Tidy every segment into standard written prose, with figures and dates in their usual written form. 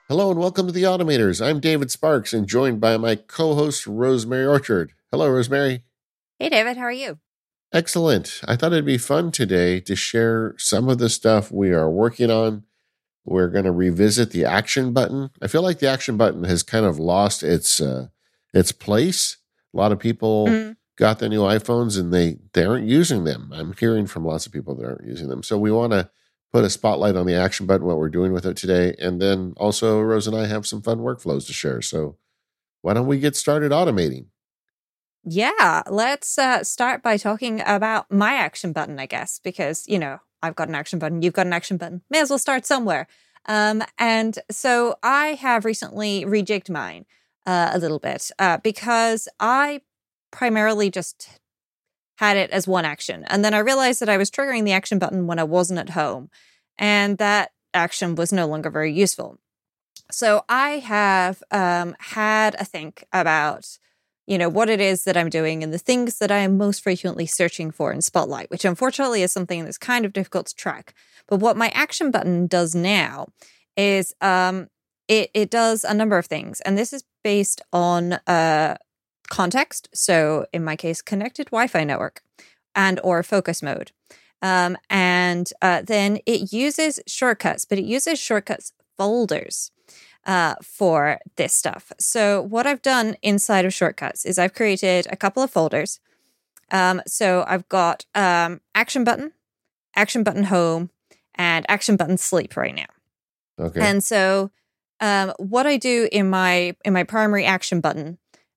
Hello and welcome to the Automators. I'm David Sparks and joined by my co-host Rosemary Orchard. Hello, Rosemary. Hey, David, how are you? Excellent. I thought it'd be fun today to share some of the stuff we are working on. We're going to revisit the action button. I feel like the action button has kind of lost its place. A lot of people got the new iPhones and they aren't using them. I'm hearing from lots of people that aren't using them. So we want to put a spotlight on the action button, what we're doing with it today. And then also Rose and I have some fun workflows to share. So why don't we get started automating? Yeah, let's start by talking about my action button, I guess, because, I've got an action button, you've got an action button. May as well start somewhere. And so I have recently rejigged mine a little bit because I primarily just had it as one action. And then I realized that I was triggering the action button when I wasn't at home. And that action was no longer very useful. So I have had a think about, what it is that I'm doing and the things that I am most frequently searching for in Spotlight, which unfortunately is something that's kind of difficult to track. But what my action button does now is it does a number of things. And this is based on context. So in my case, connected Wi-Fi network and or focus mode. And then it uses shortcuts, but it uses shortcuts folders for this stuff. So what I've done inside of shortcuts is I've created a couple of folders. So I've got action button home, and action button sleep right now. Okay. And so what I do in my primary action button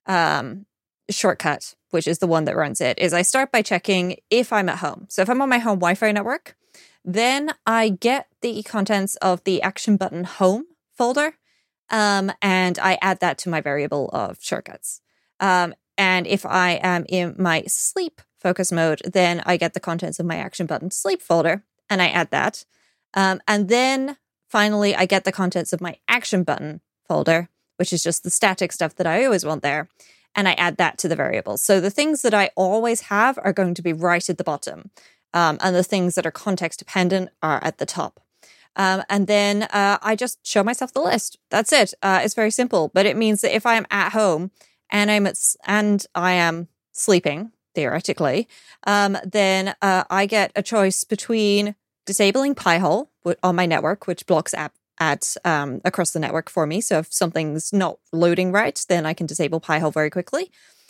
shortcut, which is the one that runs it, is I start by checking if I'm at home. So if I'm on my home Wi-Fi network, then I get the contents of the action button home folder, and I add that to my variable of shortcuts. And if I am in my sleep focus mode, then I get the contents of my action button sleep folder, and I add that. And then finally, I get the contents of my action button folder, which is just the static stuff that I always want there. And I add that to the variable. So the things that I always have are going to be right at the bottom. And the things that are context dependent are at the top. And then I just show myself the list. That's it. It's very simple, but it means that if I'm at home and I am sleeping, theoretically, then I get a choice between disabling Pi-hole on my network, which blocks ads across the network for me. So if something's not loading right, then I can disable Pi-hole very quickly.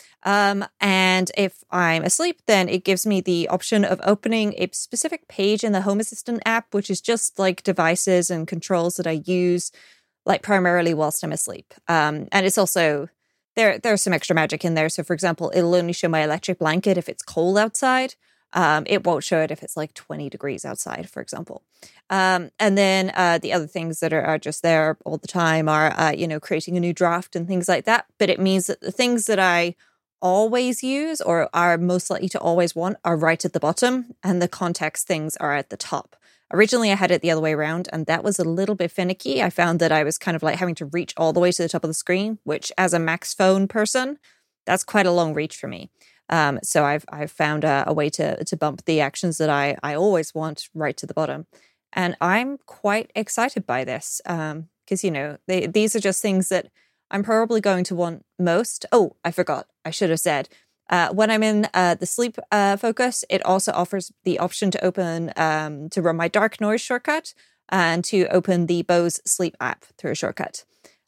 And if I'm asleep, then it gives me the option of opening a specific page in the Home Assistant app, which is just like devices and controls that I use like primarily whilst I'm asleep. And it's also, there's some extra magic in there. So for example, it'll only show my electric blanket if it's cold outside. It won't show it if it's like 20 degrees outside, for example. And then the other things that are just there all the time are, creating a new draft and things like that. But it means that the things that I always use or are most likely to always want are right at the bottom, and the context things are at the top. Originally, I had it the other way around, and that was a little bit finicky. I found that I was kind of like having to reach all the way to the top of the screen, which as a Max phone person, that's quite a long reach for me. So I've found a way to bump the actions that I always want right to the bottom. And I'm quite excited by this because, these are just things that I'm probably going to want most. Oh, I forgot. I should have said. When I'm in the sleep focus, it also offers the option to open, to run my dark noise shortcut and to open the Bose sleep app through a shortcut.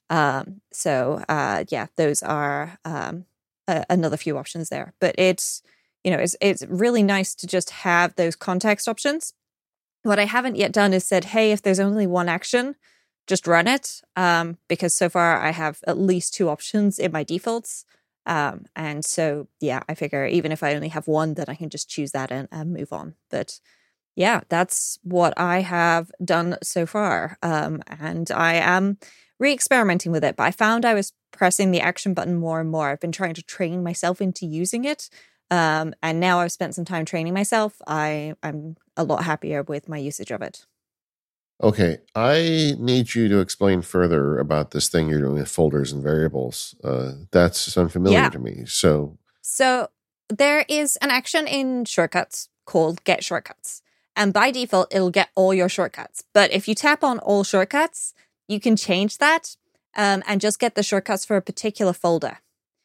Those are another few options there. But it's really nice to just have those context options. What I haven't yet done is said, hey, if there's only one action, just run it, because so far I have at least two options in my defaults. And so, I figure even if I only have one, then I can just choose that and move on. But yeah, that's what I have done so far. And I am re-experimenting with it, but I found I was pressing the action button more and more. I've been trying to train myself into using it. And now I've spent some time training myself. I'm a lot happier with my usage of it. Okay, I need you to explain further about this thing you're doing with folders and variables. That's unfamiliar to me. So there is an action in shortcuts called Get Shortcuts. And by default, it'll get all your shortcuts. But if you tap on all shortcuts, you can change that and just get the shortcuts for a particular folder.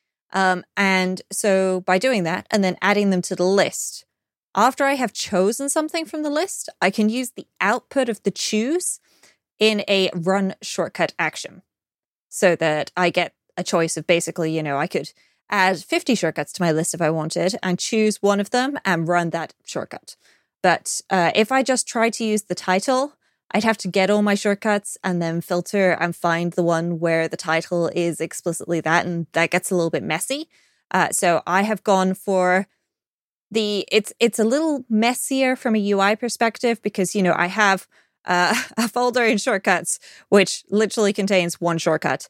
And so by doing that and then adding them to the list, after I have chosen something from the list, I can use the output of the choose in a run shortcut action so that I get a choice of basically, I could add 50 shortcuts to my list if I wanted and choose one of them and run that shortcut. But if I just try to use the title, I'd have to get all my shortcuts and then filter and find the one where the title is explicitly that, and that gets a little bit messy. So I have gone for it's a little messier from a UI perspective because, I have a folder in shortcuts, which literally contains one shortcut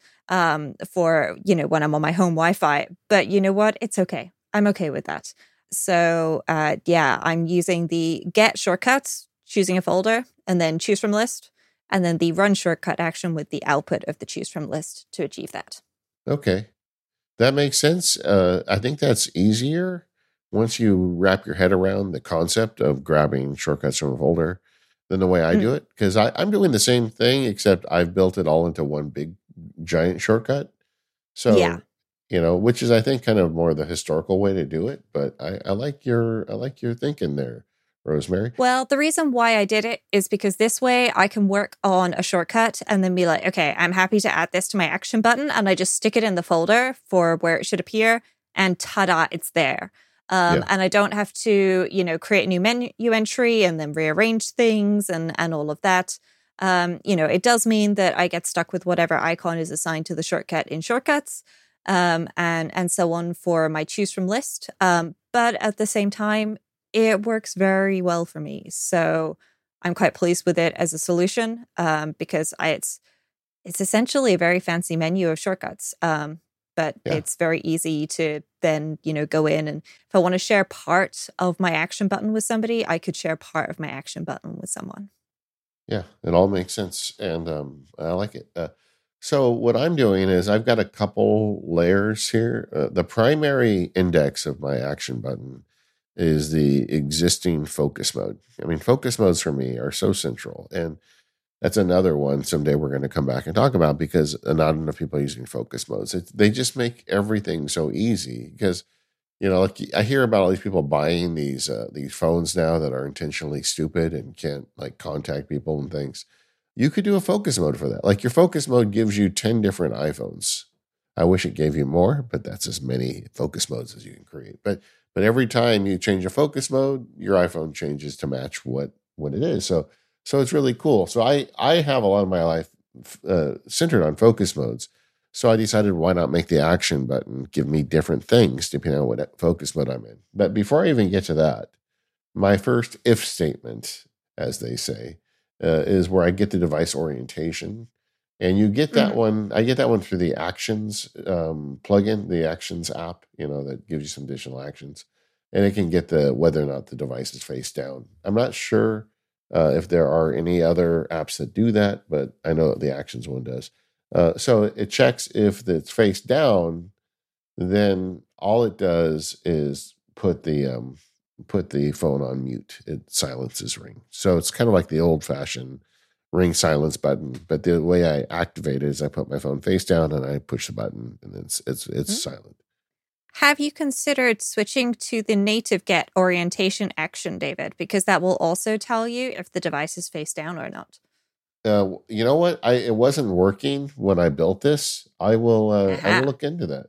for, when I'm on my home Wi-Fi. But you know what? It's okay. I'm okay with that. So I'm using the get shortcuts, choosing a folder, and then choose from list, and then the run shortcut action with the output of the choose from list to achieve that. Okay. That makes sense. I think that's easier once you wrap your head around the concept of grabbing shortcuts from a folder than the way I do it. Because I'm doing the same thing, except I've built it all into one big giant shortcut. So, which is, I think, kind of more the historical way to do it. But I like your thinking there, Rosemary. Well, the reason why I did it is because this way I can work on a shortcut and then be like, okay, I'm happy to add this to my action button. And I just stick it in the folder for where it should appear. And ta-da, it's there. And I don't have to, create a new menu entry and then rearrange things and all of that. It does mean that I get stuck with whatever icon is assigned to the shortcut in shortcuts and so on for my choose from list. But at the same time, it works very well for me. So I'm quite pleased with it as a solution because it's essentially a very fancy menu of shortcuts. But it's very easy to then, go in. And if I want to share part of my action button with somebody, I could share part of my action button with someone. Yeah, it all makes sense. And I like it. So what I'm doing is I've got a couple layers here. The primary index of my action button is the existing focus mode. I mean, focus modes for me are so central. And that's another one someday we're going to come back and talk about because not enough people are using focus modes. They just make everything so easy because, like I hear about all these people buying these phones now that are intentionally stupid and can't contact people and things. You could do a focus mode for that. Like your focus mode gives you 10 different iPhones. I wish it gave you more, but that's as many focus modes as you can create. But every time you change a focus mode, your iPhone changes to match what it is. So it's really cool. So I have a lot of my life centered on focus modes. So I decided why not make the action button give me different things depending on what focus mode I'm in. But before I even get to that, my first if statement, as they say, is where I get the device orientation. And you get that one. I get that one through the Actions plugin, the Actions app, that gives you some additional actions. And it can get whether or not the device is face down. I'm not sure if there are any other apps that do that, but I know the Actions one does. So it checks if it's face down, then all it does is put the phone on mute. It silences Ring. So it's kind of like the old-fashioned Ring silence button, but the way I activate it is I put my phone face down and I push the button, and it's silent. Have you considered switching to the native get orientation action, David? Because that will also tell you if the device is face down or not. You know what? It wasn't working when I built this. I will look into that.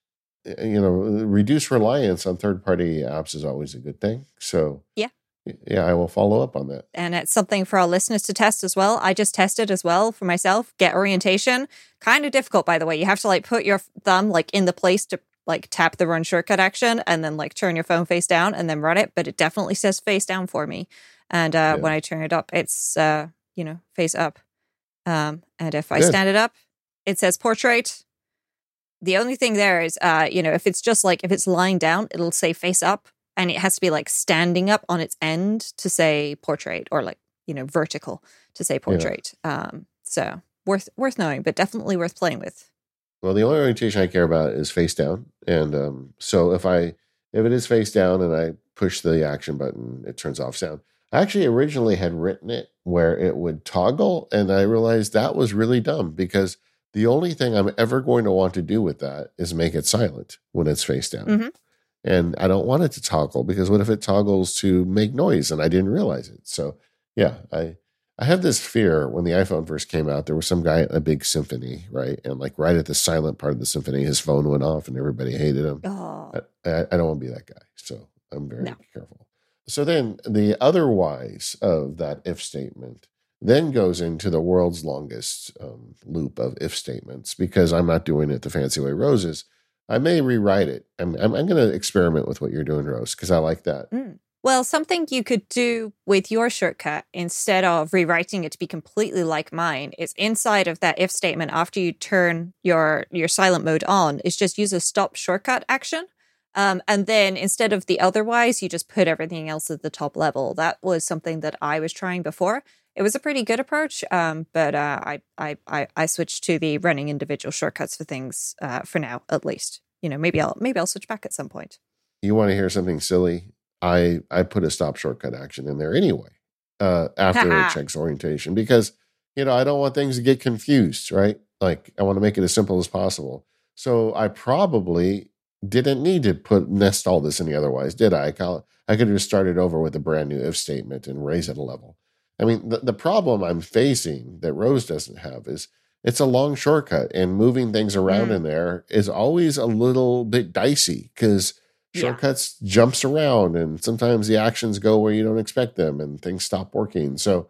Reduce reliance on third-party apps is always a good thing. So yeah, I will follow up on that. And it's something for our listeners to test as well. I just tested as well for myself. Get orientation. Kind of difficult, by the way. You have to put your thumb in the place to tap the run shortcut action and then turn your phone face down and then run it. But it definitely says face down for me. And when I turn it up, it's, face up. And if I stand it up, it says portrait. The only thing there is, if it's just if it's lying down, it'll say face up. And it has to be standing up on its end to say portrait or vertical to say portrait. Yeah. So worth knowing, but definitely worth playing with. Well, the only orientation I care about is face down. And so if it is face down and I push the action button, it turns off sound. I actually originally had written it where it would toggle, and I realized that was really dumb because the only thing I'm ever going to want to do with that is make it silent when it's face down. Hmm. And I don't want it to toggle because what if it toggles to make noise and I didn't realize it? So yeah, I have this fear when the iPhone first came out, there was some guy at a big symphony, right? And like right at the silent part of the symphony, his phone went off and everybody hated him. Oh, I don't want to be that guy. So I'm very no. careful. So then the otherwise of that if statement then goes into the world's longest loop of if statements because I'm not doing it the fancy way Rose is. I may rewrite it. I'm going to experiment with what you're doing, Rose, because I like that. Mm. Well, something you could do with your shortcut instead of rewriting it to be completely like mine is inside of that if statement after you turn your silent mode on is just use a stop shortcut action. And then instead of the otherwise, you just put everything else at the top level. That was something that I was trying before. It was a pretty good approach, but I switched to the running individual shortcuts for things for now, at least. Maybe I'll switch back at some point. You want to hear something silly? I put a stop shortcut action in there anyway after it checks orientation because I don't want things to get confused, right? Like I want to make it as simple as possible. So I probably didn't need to nest all this in the otherwise, did I? I could have just started over with a brand new if statement and raise it a level. I mean, the problem I'm facing that Rose doesn't have is it's a long shortcut and moving things around in there is always a little bit dicey because shortcuts jumps around and sometimes the actions go where you don't expect them and things stop working. So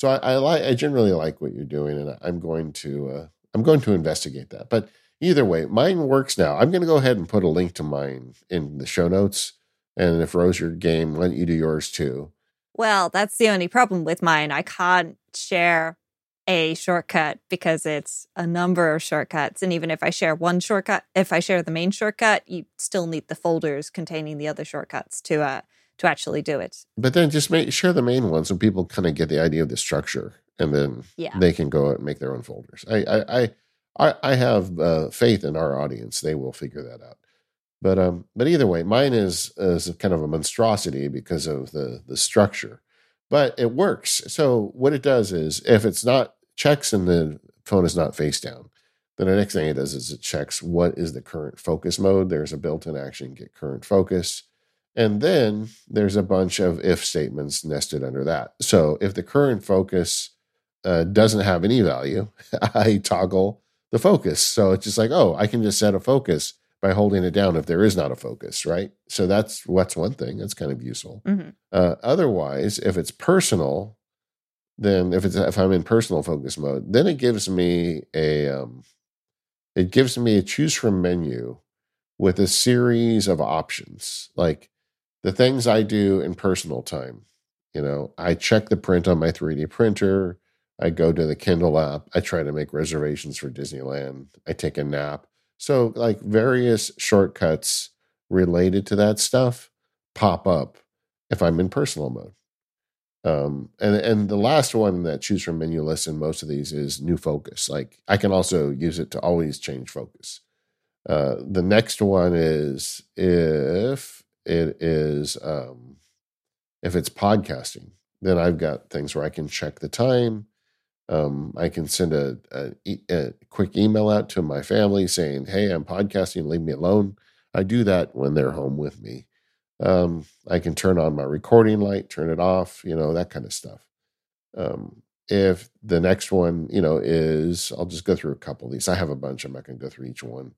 I generally like what you're doing and I'm going to investigate that. But either way, mine works now. I'm going to go ahead and put a link to mine in the show notes. And if Rose, your game, why don't you do yours too? Well, that's the only problem with mine. I can't share a shortcut because it's a number of shortcuts. And even if I share one shortcut, if I share the main shortcut, you still need the folders containing the other shortcuts to actually do it. But then just share the main one so people kind of get the idea of the structure and then they can go and make their own folders. I have faith in our audience. They will figure that out. But either way, mine is kind of a monstrosity because of the structure, but it works. So what it does is if it's not checks and the phone is not face down, then the next thing it does is it checks what is the current focus mode. There's a built-in action, get current focus. And then there's a bunch of if statements nested under that. So if the current focus doesn't have any value, I toggle the focus. So it's just like, I can just set a focus by holding it down if there is not a focus, right? So that's one thing. That's kind of useful. Mm-hmm. Otherwise, if it's personal, then if I'm in personal focus mode, then it gives me a choose from menu with a series of options, like the things I do in personal time. I check the print on my 3D printer. I go to the Kindle app. I try to make reservations for Disneyland. I take a nap. So like various shortcuts related to that stuff pop up if I'm in personal mode. And the last one that choose from menu list in most of these is new focus. Like I can also use it to always change focus. The next one is if it's podcasting, then I've got things where I can check the time. I can send a quick email out to my family saying, hey, I'm podcasting, leave me alone. I do that when they're home with me. I can turn on my recording light, turn it off, that kind of stuff. If the next one, is, I'll just go through a couple of these. I have a bunch. I'm not going to go through each one.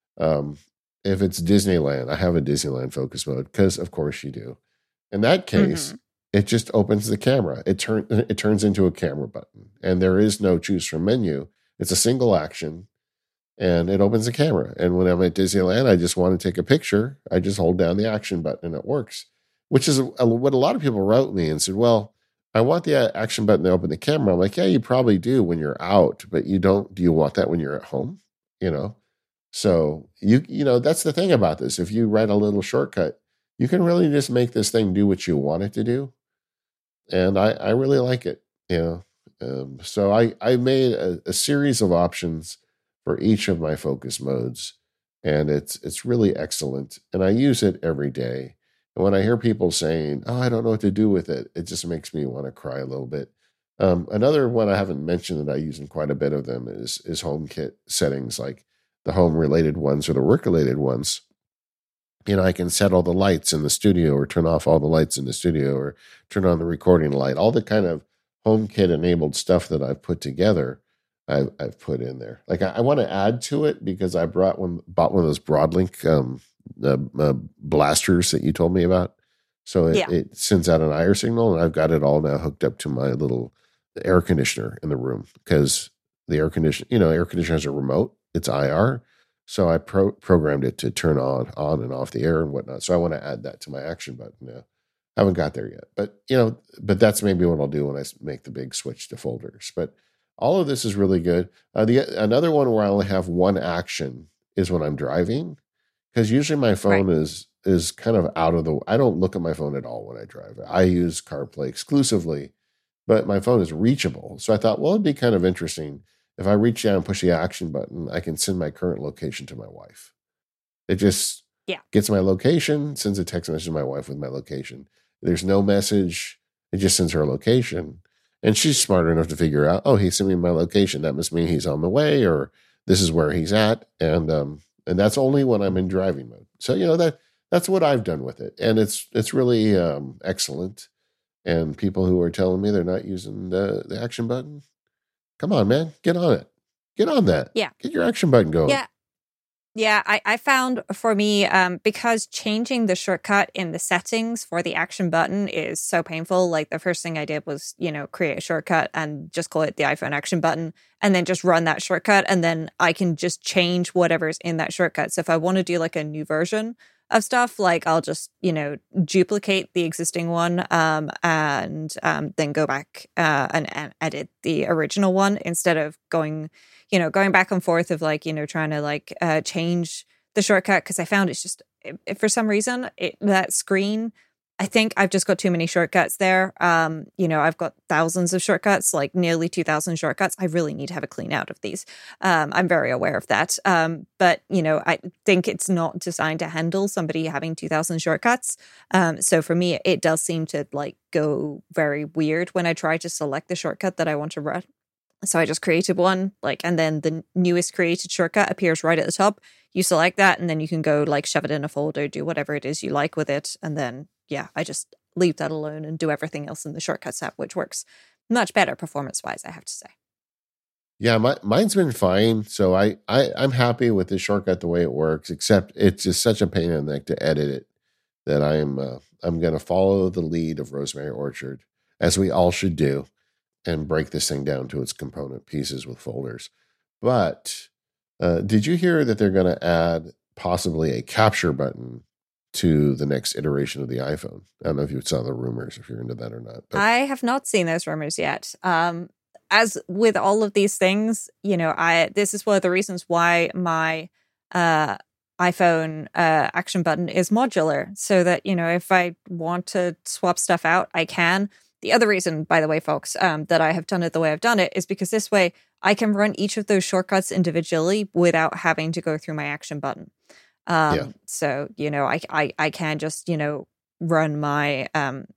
If it's Disneyland, I have a Disneyland focus mode because, of course, you do. In that case, it just opens the camera. It turns into a camera button, and there is no choose from menu. It's a single action, and it opens the camera. And when I'm at Disneyland, I just want to take a picture. I just hold down the action button, and it works. Which is what a lot of people wrote me and said, "Well, I want the action button to open the camera." I'm like, "Yeah, you probably do when you're out, but you don't. Do you want that when you're at home? So that's the thing about this. If you write a little shortcut, you can really just make this thing do what you want it to do. And I really like it, So I made a series of options for each of my focus modes, and it's really excellent. And I use it every day. And when I hear people saying, "Oh, I don't know what to do with it," it just makes me want to cry a little bit. Another one I haven't mentioned that I use in quite a bit of them is HomeKit settings, like the home related ones or the work related ones. I can set all the lights in the studio or turn off all the lights in the studio or turn on the recording light, all the kind of HomeKit enabled stuff that I've put together. I've put in there. Like I want to add to it because I bought one of those Broadlink blasters that you told me about. So it sends out an IR signal, and I've got it all now hooked up to my little air conditioner in the room because the air conditioner has a remote. It's IR. So I programmed it to turn on and off the air and whatnot. So I want to add that to my action button now. I haven't got there yet, but that's maybe what I'll do when I make the big switch to folders. But all of this is really good. Another one where I only have one action is when I'm driving, because usually my phone is kind of out of the. I don't look at my phone at all when I drive. I use CarPlay exclusively, but my phone is reachable. So I thought, well, it'd be kind of interesting if I reach down and push the action button, I can send my current location to my wife. It just gets my location, sends a text message to my wife with my location. There's no message. It just sends her a location. And she's smart enough to figure out, oh, he sent me my location. That must mean he's on the way, or this is where he's at. And that's only when I'm in driving mode. So, that's what I've done with it. And it's really excellent. And people who are telling me they're not using the action button, come on, man. Get on it. Get on that. Yeah. Get your action button going. Yeah. Yeah, I found for me, because changing the shortcut in the settings for the action button is so painful. Like the first thing I did was, create a shortcut and just call it the iPhone action button and then just run that shortcut. And then I can just change whatever's in that shortcut. So if I want to do like a new version of stuff, like I'll just, duplicate the existing one and then go back and edit the original one instead of going back and forth of like, trying to change the shortcut. Because I found it's just, for some reason, that screen, I think I've just got too many shortcuts there. I've got thousands of shortcuts, like nearly 2,000 shortcuts. I really need to have a clean out of these. I'm very aware of that. But, I think it's not designed to handle somebody having 2,000 shortcuts. So for me, it does seem to go very weird when I try to select the shortcut that I want to run. So I just created one, and then the newest created shortcut appears right at the top. You select that, and then you can go shove it in a folder, do whatever it is you like with it. And then, I just leave that alone and do everything else in the Shortcuts app, which works much better performance-wise, I have to say. Yeah, mine's been fine. So I'm happy with the shortcut the way it works, except it's just such a pain in the neck to edit it that I'm going to follow the lead of Rosemary Orchard, as we all should do, and break this thing down to its component pieces with folders. But did you hear that they're going to add possibly a capture button to the next iteration of the iPhone? I don't know if you saw the rumors, if you're into that or not. But I have not seen those rumors yet. As with all of these things, this is one of the reasons why my iPhone action button is modular, so that, if I want to swap stuff out, I can. The other reason, by the way, folks, that I have done it the way I've done it is because this way I can run each of those shortcuts individually without having to go through my action button. So, I can just, run my,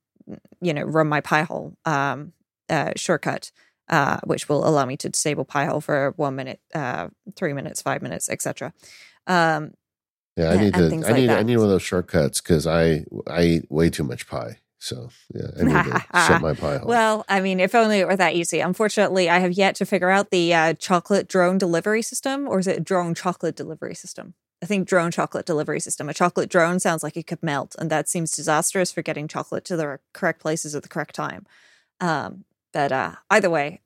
run my Pi-hole shortcut, which will allow me to disable Pi-hole for 1 minute, 3 minutes, 5 minutes, etc. I need one of those shortcuts because I eat way too much pie. So, I need to shut my Pi-hole. Well, I mean, if only it were that easy. Unfortunately, I have yet to figure out the chocolate drone delivery system, or is it drone chocolate delivery system? I think drone chocolate delivery system. A chocolate drone sounds like it could melt, and that seems disastrous for getting chocolate to the correct places at the correct time. But either way,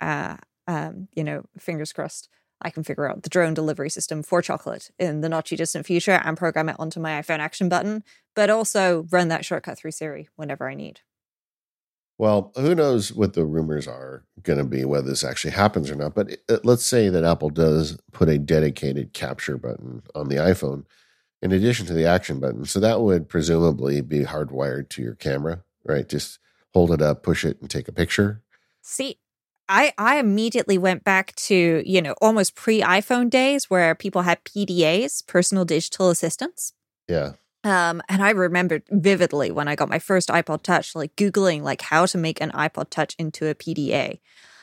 fingers crossed, I can figure out the drone delivery system for chocolate in the not too distant future and program it onto my iPhone action button, but also run that shortcut through Siri whenever I need. Well, who knows what the rumors are going to be, whether this actually happens or not. But let's say that Apple does put a dedicated capture button on the iPhone in addition to the action button. So that would presumably be hardwired to your camera, right? Just hold it up, push it, and take a picture. See, I immediately went back to, almost pre-iPhone days where people had PDAs, personal digital assistants. Yeah. And I remembered vividly when I got my first iPod Touch, like Googling like how to make an iPod Touch into a PDA.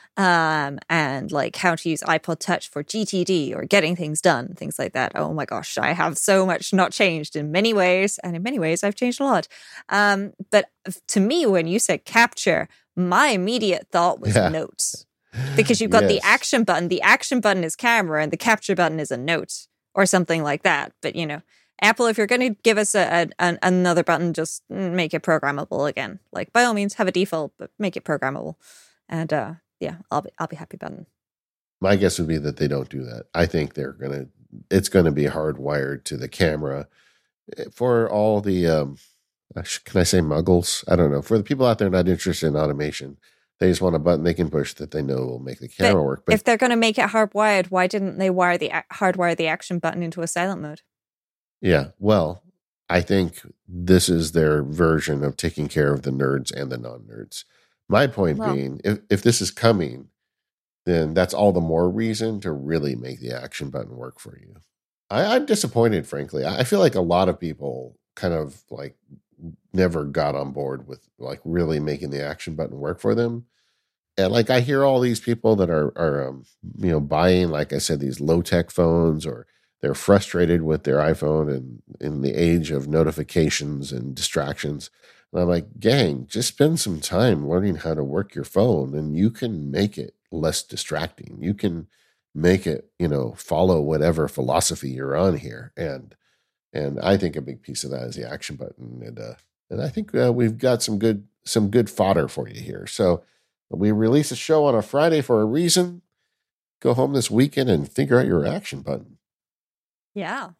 And like how to use iPod Touch for GTD or getting things done, things like that. Oh my gosh, I have so much not changed in many ways, and in many ways I've changed a lot. But to me, when you said capture, my immediate thought was notes, because you've got the action button. The action button is camera, and the capture button is a note or something like that. But Apple, if you're going to give us another button, just make it programmable again. Like, by all means, have a default, but make it programmable. And yeah, I'll be happy button. My guess would be that they don't do that. I think it's going to be hardwired to the camera for all the, can I say muggles? I don't know. For the people out there not interested in automation, they just want a button they can push that they know will make the camera work. But if they're going to make it hardwired, why didn't they hardwire the action button into a silent mode? Yeah, well, I think this is their version of taking care of the nerds and the non-nerds. My point being, if this is coming, then that's all the more reason to really make the action button work for you. I'm disappointed, frankly. I feel like a lot of people kind of like never got on board with like really making the action button work for them. And like I hear all these people that are buying, like I said, these low-tech phones, or they're frustrated with their iPhone and in the age of notifications and distractions. And I'm like, gang, just spend some time learning how to work your phone, and you can make it less distracting. You can make it, follow whatever philosophy you're on here. And I think a big piece of that is the action button. And I think we've got some good fodder for you here. So we release a show on a Friday for a reason. Go home this weekend and figure out your action button. Yeah.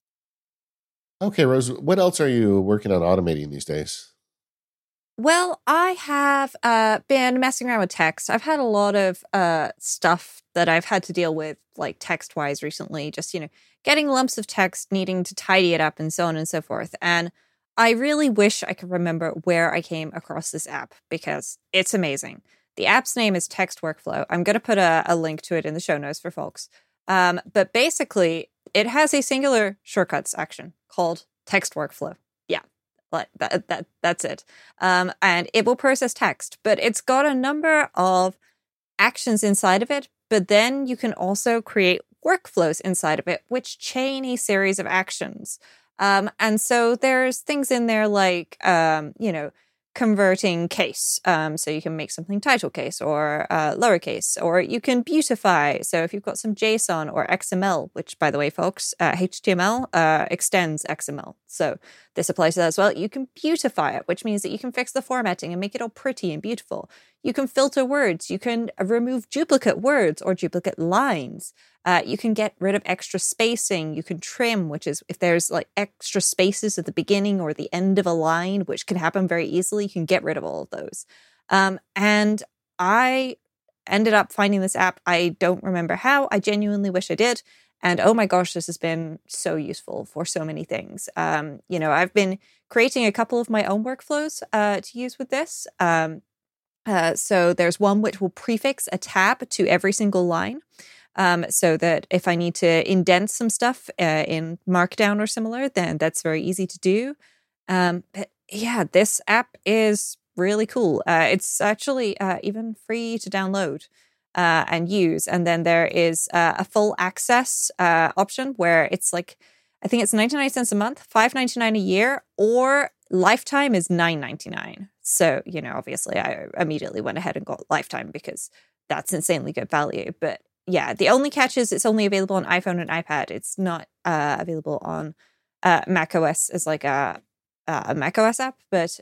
Okay, Rose, what else are you working on automating these days? Well, I have been messing around with text. I've had a lot of stuff that I've had to deal with, like text-wise recently, just, getting lumps of text, needing to tidy it up and so on and so forth. And I really wish I could remember where I came across this app, because it's amazing. The app's name is Text Workflow. I'm going to put a link to it in the show notes for folks. But basically, it has a singular shortcuts action called Text Workflow. Yeah, like that's it. And it will process text, but it's got a number of actions inside of it. But then you can also create workflows inside of it, which chain a series of actions. And so there's things in there like, converting case. So you can make something title case or lowercase, or you can beautify. So if you've got some JSON or XML, which, by the way, folks, HTML extends XML. So this applies to that as well. You can beautify it, which means that you can fix the formatting and make it all pretty and beautiful. You can filter words. You can remove duplicate words or duplicate lines. You can get rid of extra spacing. You can trim, which is if there's like extra spaces at the beginning or the end of a line, which can happen very easily, you can get rid of all of those. And I ended up finding this app. I don't remember how. I genuinely wish I did. And oh my gosh, this has been so useful for so many things. I've been creating a couple of my own workflows to use with this. So there's one which will prefix a tab to every single line. So that if I need to indent some stuff in Markdown or similar, then that's very easy to do. But yeah, this app is really cool. It's actually even free to download and use. And then there is a full access option where it's like, I think it's 99 cents a month, $5.99 a year, or lifetime is $9.99. So, obviously I immediately went ahead and got lifetime because that's insanely good value. But yeah, the only catch is it's only available on iPhone and iPad. It's not available on Mac OS as like a Mac OS app. But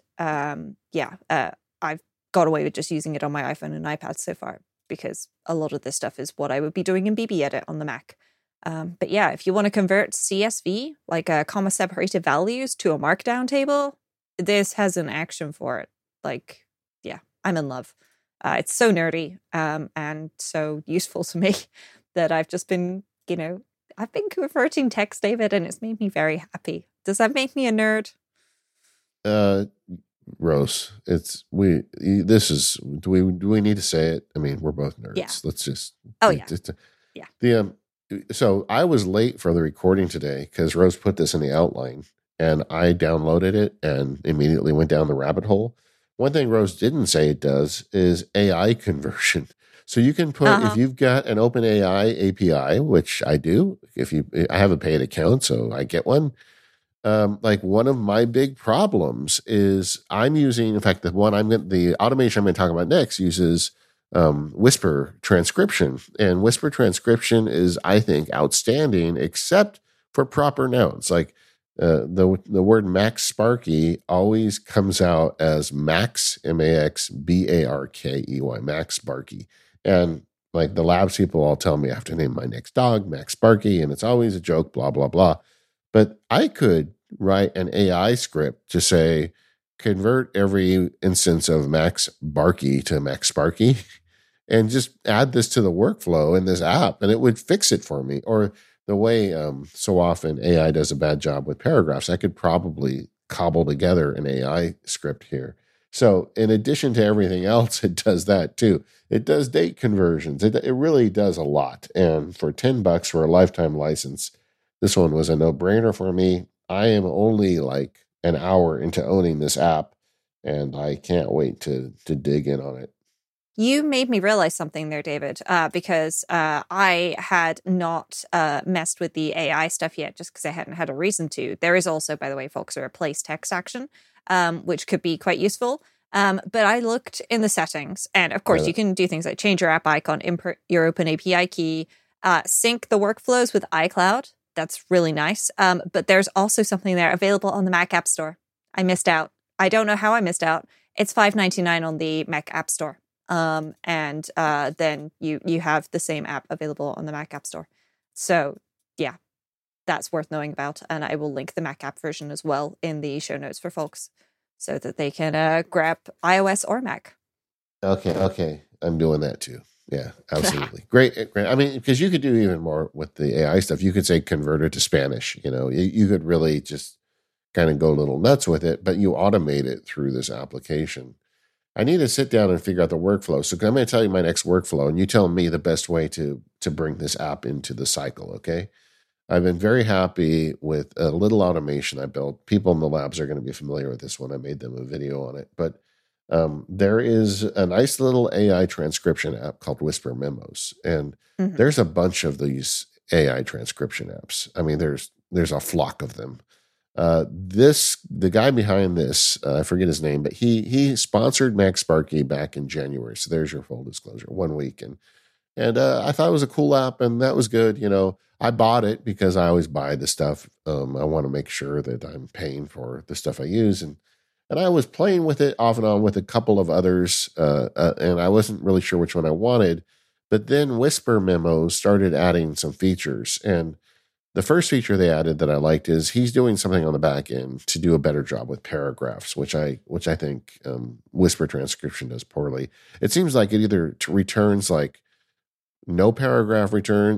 I've got away with just using it on my iPhone and iPad so far, because a lot of this stuff is what I would be doing in BBEdit on the Mac. But yeah, if you want to convert CSV, like a comma separated values, to a Markdown table, this has an action for it. Like, yeah, I'm in love. It's so nerdy and so useful to me that I've just been, I've been converting text, David, and it's made me very happy. Does that make me a nerd? Rose, do we need to say it? I mean, we're both nerds. Yeah. Let's just. Oh, yeah. Yeah. So I was late for the recording today because Rose put this in the outline, and I downloaded it and immediately went down the rabbit hole. One thing Rose didn't say it does is AI conversion. So you can put, if you've got an OpenAI API, which I do, I have a paid account, so I get one. Like one of my big problems is I'm using, in fact, the automation I'm going to talk about next uses Whisper transcription, and Whisper transcription is, I think, outstanding, except for proper nouns. Like the word Max Sparky always comes out as Max Maxbarkey, Max Sparky, and like the labs people all tell me I have to name my next dog Max Sparky, and it's always a joke, blah blah blah. But I could write an AI script to say, convert every instance of Max Barkey to Max Sparky and just add this to the workflow in this app, and it would fix it for me. Or the way so often AI does a bad job with paragraphs, I could probably cobble together an AI script here. So in addition to everything else, it does that too. It does date conversions. It really does a lot. And for $10 for a lifetime license, this one was a no-brainer for me. I am only like an hour into owning this app, and I can't wait to dig in on it. You made me realize something there, David, because I had not messed with the AI stuff yet just because I hadn't had a reason to. There is also, by the way, folks, a replace text action, which could be quite useful. But I looked in the settings, and of course, you can do things like change your app icon, input your OpenAPI key, sync the workflows with iCloud. That's really nice. But there's also something there available on the Mac App Store. I missed out. I don't know how I missed out. It's $5.99 on the Mac App Store. And then you have the same app available on the Mac App Store. So yeah, that's worth knowing about. And I will link the Mac app version as well in the show notes for folks so that they can grab iOS or Mac. Okay. I'm doing that too. Yeah, absolutely. Great. I mean, because you could do even more with the AI stuff. You could say convert it to Spanish. You could really just kind of go a little nuts with it, but you automate it through this application. I need to sit down and figure out the workflow. So I'm going to tell you my next workflow, and you tell me the best way to bring this app into the cycle, okay? I've been very happy with a little automation I built. People in the labs are going to be familiar with this one. I made them a video on it. But there is a nice little AI transcription app called Whisper Memos. And there's a bunch of these AI transcription apps. I mean, there's a flock of them. The guy behind this, I forget his name, but he sponsored Max Sparky back in January. So there's your full disclosure, 1 week. And I thought it was a cool app, and that was good. I bought it because I always buy the stuff. I want to make sure that I'm paying for the stuff I use. And I was playing with it off and on with a couple of others. And I wasn't really sure which one I wanted, but then Whisper Memos started adding some features. And the first feature they added that I liked is he's doing something on the back end to do a better job with paragraphs, which I think Whisper transcription does poorly. It seems like it either returns like no paragraph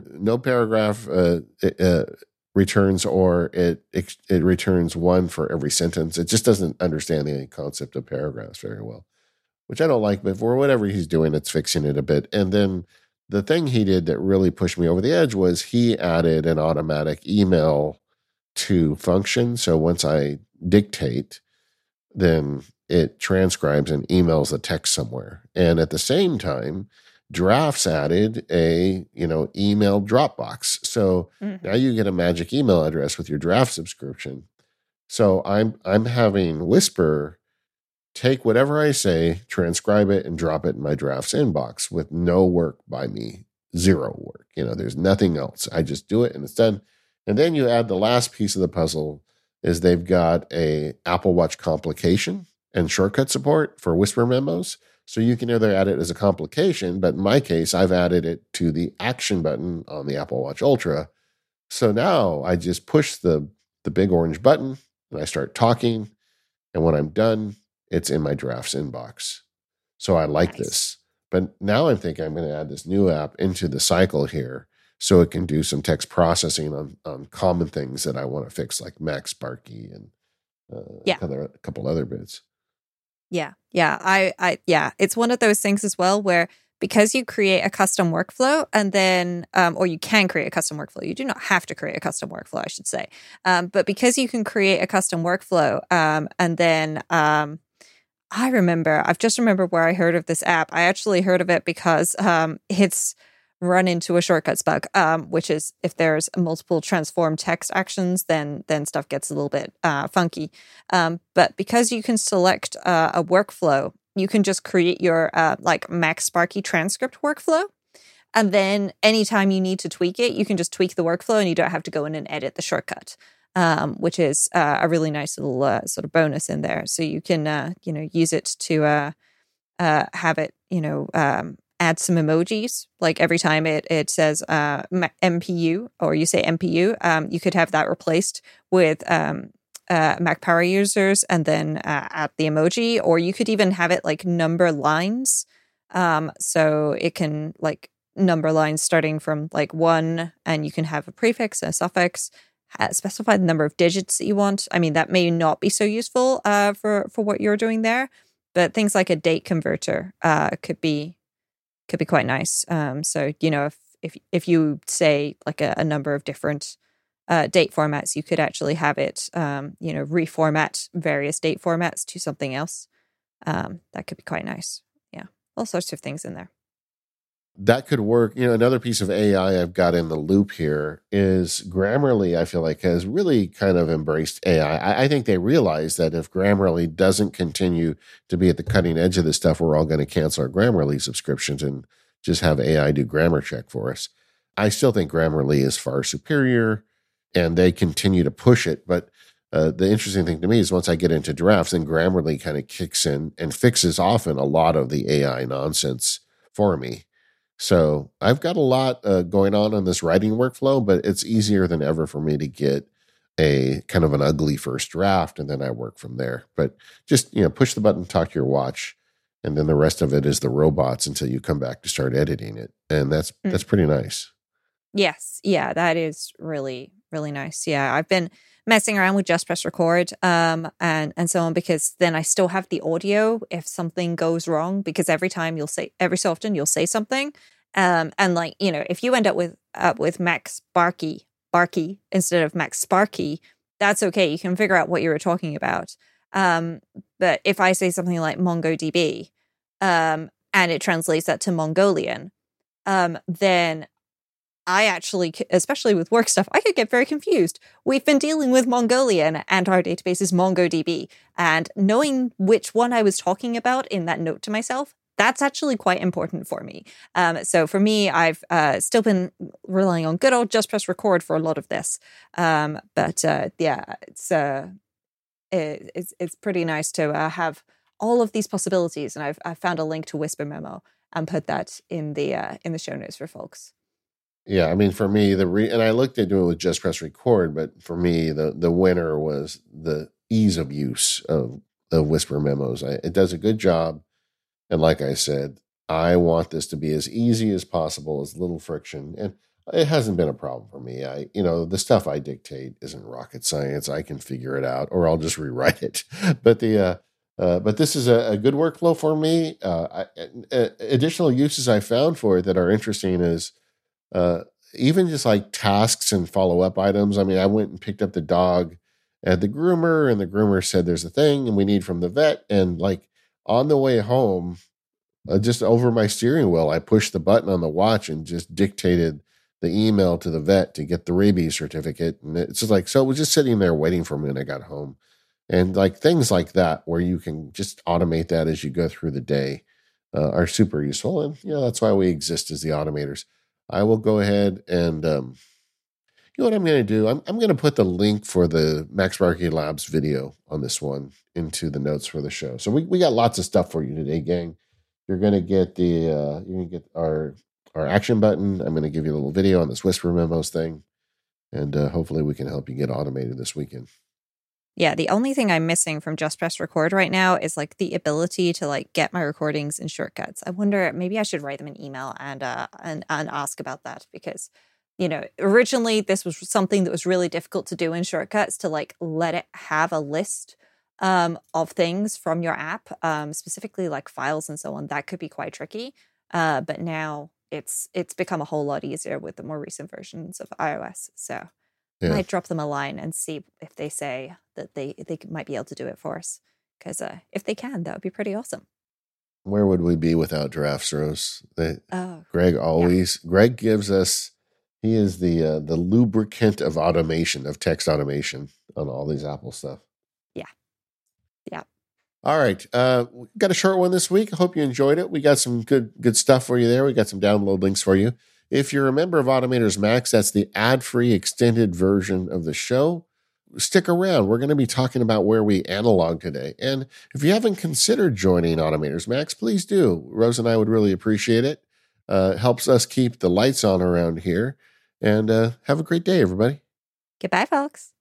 returns, or it returns one for every sentence. It just doesn't understand the concept of paragraphs very well, which I don't like. But for whatever he's doing, it's fixing it a bit. And then the thing he did that really pushed me over the edge was he added an automatic email to function. So once I dictate, then it transcribes and emails the text somewhere. And at the same time, Drafts added a email Dropbox. So now you get a magic email address with your Draft subscription. So I'm having Whisper take whatever I say, transcribe it, and drop it in my Drafts inbox with no work by me, zero work. There's nothing else. I just do it and it's done. And then you add the last piece of the puzzle is they've got a Apple Watch complication and shortcut support for Whisper Memos. So you can either add it as a complication, but in my case, I've added it to the action button on the Apple Watch Ultra. So now I just push the big orange button and I start talking. And when I'm done, it's in my Drafts inbox. So I like this. But now I'm thinking I'm going to add this new app into the cycle here so it can do some text processing on common things that I want to fix, like Max Sparky and a couple other bits. Yeah. I it's one of those things as well where because you create a custom workflow and then, or you can create a custom workflow. You do not have to create a custom workflow, I should say. But because you can create a custom workflow, and then I've just remembered where I heard of this app. I actually heard of it because it's run into a shortcuts bug, which is if there's multiple transform text actions, then stuff gets a little bit funky. But because you can select a workflow, you can just create your like MacSparky transcript workflow. And then anytime you need to tweak it, you can just tweak the workflow and you don't have to go in and edit the shortcut, which is a really nice little sort of bonus in there. So you can, use it to have it, add some emojis. Like every time it says MPU or you say MPU, you could have that replaced with Mac Power users and then add the emoji, or you could even have it like number lines. So it can like number lines starting from like 1, and you can have a prefix and a suffix, specify the number of digits that you want. I mean, that may not be so useful for what you're doing there, but things like a date converter could be quite nice. So, if you say like a number of different date formats, you could actually have it, reformat various date formats to something else. That could be quite nice. Yeah. All sorts of things in there. That could work. Another piece of AI I've got in the loop here is Grammarly. I feel like has really kind of embraced AI. I think they realize that if Grammarly doesn't continue to be at the cutting edge of this stuff, we're all going to cancel our Grammarly subscriptions and just have AI do grammar check for us. I still think Grammarly is far superior, and they continue to push it. But the interesting thing to me is once I get into drafts, then Grammarly kind of kicks in and fixes often a lot of the AI nonsense for me. So I've got a lot going on this writing workflow, but it's easier than ever for me to get a kind of an ugly first draft, and then I work from there. But just, push the button, talk to your watch, and then the rest of it is the robots until you come back to start editing it. And that's pretty nice. Yes. Yeah, that is really, really nice. Yeah, I've been messing around with Just Press Record and so on, because then I still have the audio if something goes wrong, because every so often you'll say something. And like, if you end up with Max Barkey instead of Max Sparky, that's okay. You can figure out what you were talking about. But if I say something like MongoDB, and it translates that to Mongolian, then I actually, especially with work stuff, I could get very confused. We've been dealing with Mongolian and our database is MongoDB. And knowing which one I was talking about in that note to myself, that's actually quite important for me. So for me, I've still been relying on good old Just Press Record for a lot of this. But it's pretty nice to have all of these possibilities. And I've found a link to Whisper Memo and put that in the show notes for folks. Yeah, I mean, for me, and I looked into it with Just Press Record, but for me, the winner was the ease of use of Whisper Memos. It does a good job, and like I said, I want this to be as easy as possible, as little friction, and it hasn't been a problem for me. The stuff I dictate isn't rocket science. I can figure it out, or I'll just rewrite it. But but this is a good workflow for me. Additional uses I found for it that are interesting is. Even just like tasks and follow-up items. I mean, I went and picked up the dog at the groomer, and the groomer said there's a thing and we need from the vet. And like on the way home, just over my steering wheel, I pushed the button on the watch and just dictated the email to the vet to get the rabies certificate. And it's just like, so it was just sitting there waiting for me when I got home. And like things like that, where you can just automate that as you go through the day, are super useful. And, that's why we exist as the automators. I will go ahead and, what I'm going to do? I'm going to put the link for the MacSparky Labs video on this one into the notes for the show. So we got lots of stuff for you today, gang. You're going to get our action button. I'm going to give you a little video on this Whisper Memos thing, and hopefully we can help you get automated this weekend. Yeah, the only thing I'm missing from Just Press Record right now is like the ability to like get my recordings in shortcuts. I wonder, maybe I should write them an email and ask about that, because originally this was something that was really difficult to do in shortcuts, to like let it have a list of things from your app, specifically like files and so on. That could be quite tricky. But now it's become a whole lot easier with the more recent versions of iOS. So Yeah. might drop them a line and see if they say that they might be able to do it for us. Because if they can, that would be pretty awesome. Where would we be without Drafts, Rose? Oh, Greg gives us, he is the lubricant of automation, of text automation on all these Apple stuff. Yeah. All right. We got a short one this week. I hope you enjoyed it. We got some good stuff for you there. We got some download links for you. If you're a member of Automators Max, that's the ad-free extended version of the show. Stick around. We're going to be talking about where we analog today. And if you haven't considered joining Automators Max, please do. Rose and I would really appreciate it. It helps us keep the lights on around here. And have a great day, everybody. Goodbye, folks.